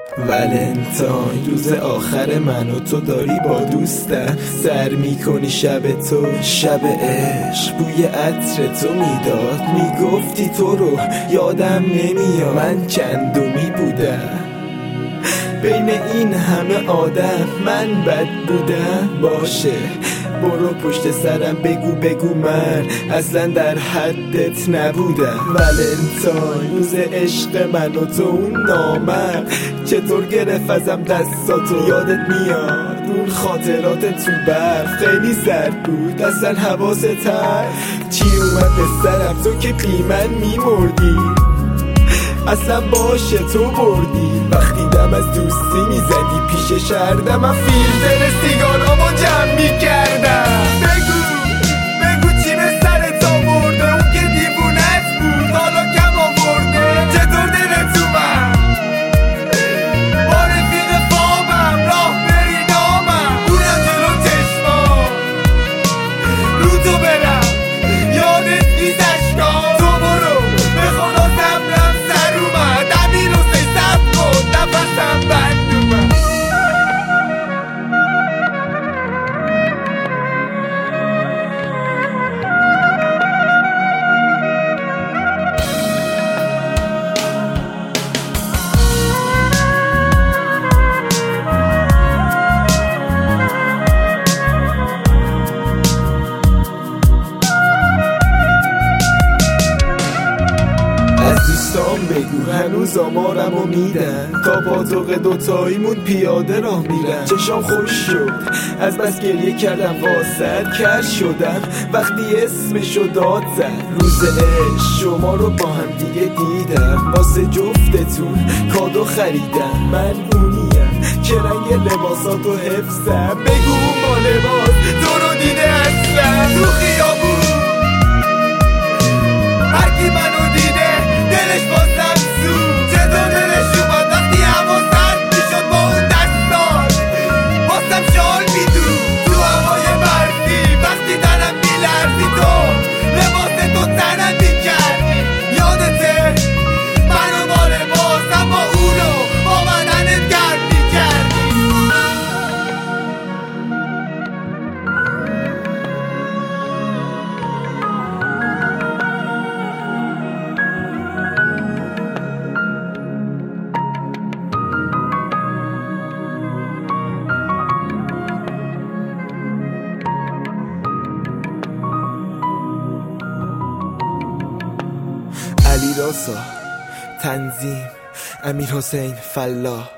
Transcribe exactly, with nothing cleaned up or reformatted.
ولنتاین روز آخر من و تو داری با دوستم سر میکنی شب تو شب عشق بوی عطر تو میداد میگفتی تو رو یادم نمیاد من چندمی بودم بین این همه آدم من بد بودم باشه برو پشت سرم بگو بگو من اصلا در حدت نبودم ولنتاین روز عشق من و تو اون نامم چطور گرفت ازم دستاتو یادت میاد اون خاطرات تو برف خیلی سرد بود اصلا حواست هست چی اومد به سرم تو که بی من میمردی اصلا باشه تو بردی وقتی دم از دوستی میزدی پیش شهردم من فیلتر سیگارامو جمع میکردم بگو بگو چی به سرت آورده اون که دیوونت بود حالا کم آورده چطور دلت اومد با رفیق خوابم راه بری نامم اونم جلو چشمام رو تو برم یادت نیست اشکام تو برو به خدا صبرم سر اومد امیر حسین صبر کن نفسم بند اومد بگو هنوز آمارمو میدن تا پاتوق دوتاییمون پیاده راه میرن چشام خوش شد از بس گریه کردم واسد کر شدم وقتی اسمشو داد زد روز عشق شما رو با هم دیگه دیدم واسه جفتتون کادو خریدم من اونیم که رنگ لباساتو حفظم بگو اون با لباس تو رو دیده هستم تو خیابون هرکی منو دیده دلش بازم سود چطور دلش اومد وقتی هوا سرد میشد با اون دستان واسم شال میدون تو هوای برفی وقتی تنم میلرزی تو لباس تو تنم میکردی یادته منو با لباس اما اونو با بدنت گرد میکردی علی راسا تنظیم امیر حسین فلاح